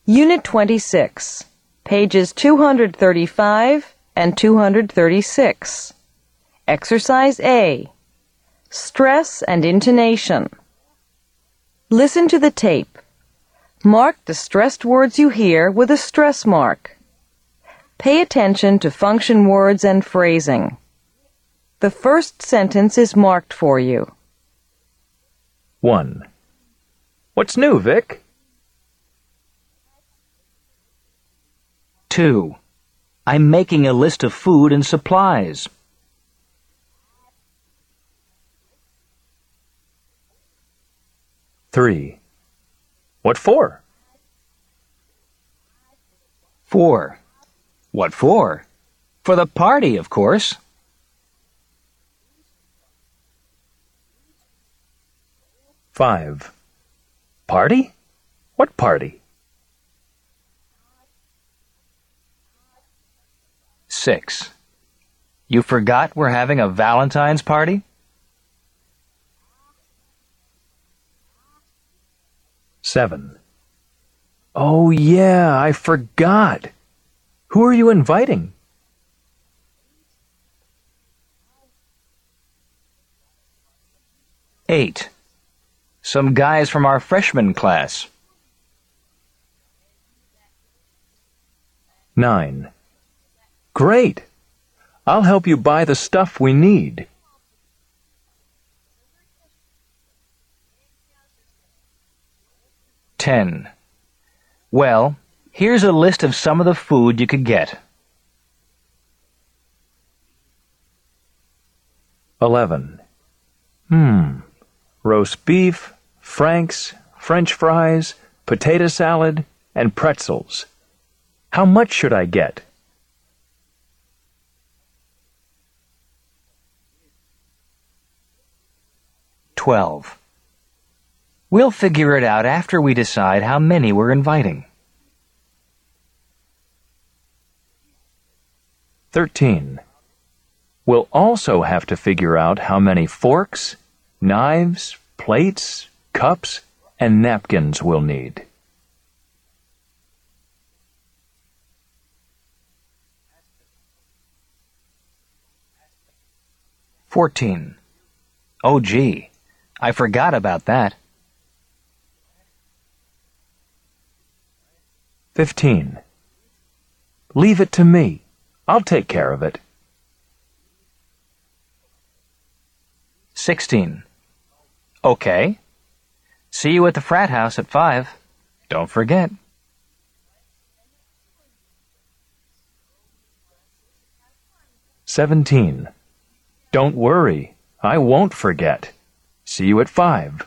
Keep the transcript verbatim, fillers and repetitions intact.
Unit twenty-six, pages two hundred thirty-five and two hundred thirty-six. Exercise A. Stress and intonation. Listen to the tape. Mark the stressed words you hear with a stress mark. Pay attention to function words and phrasing. The first sentence is marked for you. one. What's new, Vic? two. I'm making a list of food and supplies. three. What for? four. What for? For the party, of course. five. Party? What party? six. You forgot we're having a Valentine's party? seven. Oh, yeah, I forgot. Who are you inviting? eight. Some guys from our freshman class. nine. Great. I'll help you buy the stuff we need. ten. Well, here's a list of some of the food you could get. eleven. Hmm. Roast beef, franks, French fries, potato salad, and pretzels. How much should I get? twelve. We'll figure it out after we decide how many we're inviting. thirteen. We'll also have to figure out how many forks, knives, plates, cups, and napkins we'll need. fourteen. Oh, gee, I forgot about that. fifteen. Leave it to me. I'll take care of it. sixteen. Okay. See you at the frat house at five. Don't forget. seventeen. Don't worry, I won't forget. See you at five.